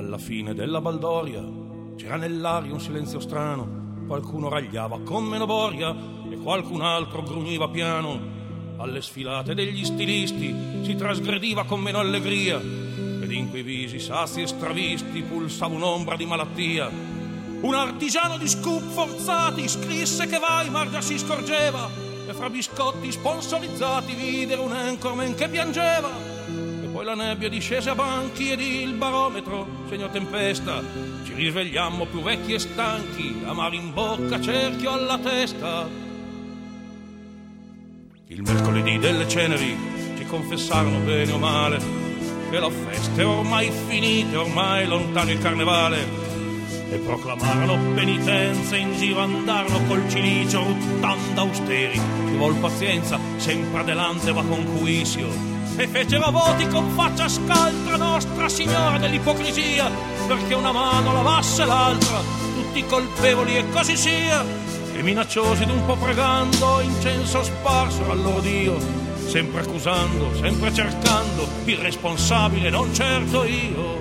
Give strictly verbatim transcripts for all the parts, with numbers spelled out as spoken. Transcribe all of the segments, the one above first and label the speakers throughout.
Speaker 1: Alla fine della baldoria c'era nell'aria un silenzio strano, qualcuno ragliava con meno boria e qualcun altro grugniva piano. Alle sfilate degli stilisti si trasgrediva con meno allegria ed in quei visi sassi e stravisti pulsava un'ombra di malattia. Un artigiano di scoop forzati scrisse che Weimar già si scorgeva e fra biscotti sponsorizzati videro un anchorman che piangeva. E poi la nebbia discese a banchi ed il barometro segnò tempesta. Ci risvegliammo più vecchi e stanchi, amari in bocca, cerchio alla testa. Il mercoledì delle ceneri ci confessarono bene o male che la festa è ormai finita, ormai lontano il carnevale, e proclamarono penitenza, in giro andarono col cilicio ruttando austeri. Ci vuol pazienza, sempre adelante va con cuisio, e fecero voti con faccia scaltra Nostra Signora dell'ipocrisia, perché una mano lavasse l'altra, tutti colpevoli e così sia. E minacciosi d'un po' pregando, incenso sparsero al loro Dio, sempre accusando, sempre cercando il responsabile, non certo io.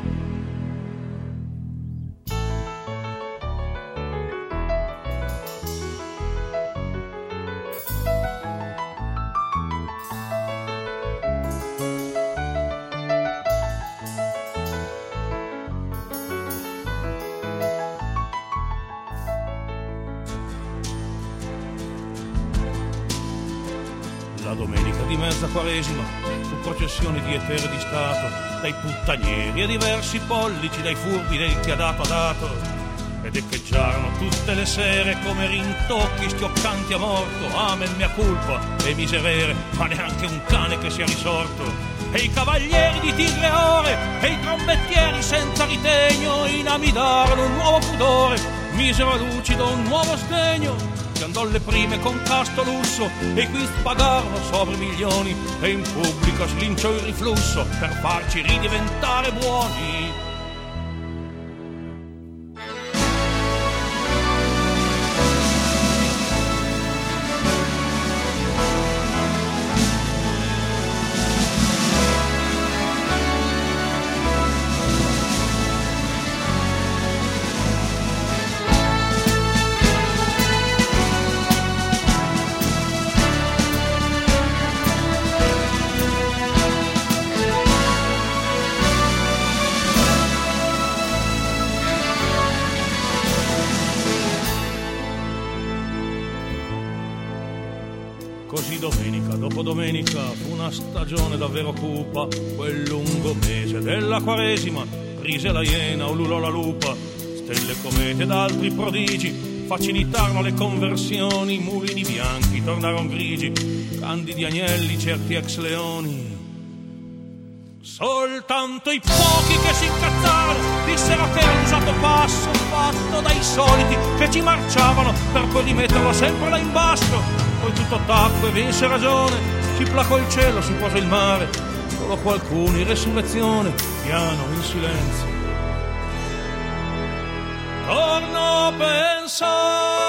Speaker 1: La domenica di mezza quaresima su processioni di etere di Stato, dai puttanieri a diversi pollici, dai furbi del chi ha dato ha dato, ed echeggiarono tutte le sere come rintocchi schioccanti a morto. Amen mea culpa e miserere, ma neanche un cane che sia risorto. E i cavalieri di tigre ore e i trombettieri senza ritegno inamidarono un nuovo pudore, misero a lucido un nuovo sdegno. Che andò alle prime con casto lusso e qui spagarono sopra milioni, e in pubblico slinciò il riflusso per farci ridiventare buoni. Così domenica dopo domenica fu una stagione davvero cupa, quel lungo mese della quaresima, rise la iena, ululò la lupa, stelle, comete ed altri prodigi facilitarono le conversioni, mulini bianchi tornarono grigi, candidi agnelli certi ex leoni. Soltanto i pochi che si incazzarono dissero che era un usato passo fatto dai soliti che ci marciavano per poi rimetterlo sempre là in basso. Poi tutto tacque, vinse ragione, si placò il cielo, si posò il mare, solo qualcuno in resurrezione, piano, in silenzio. Torno a pensare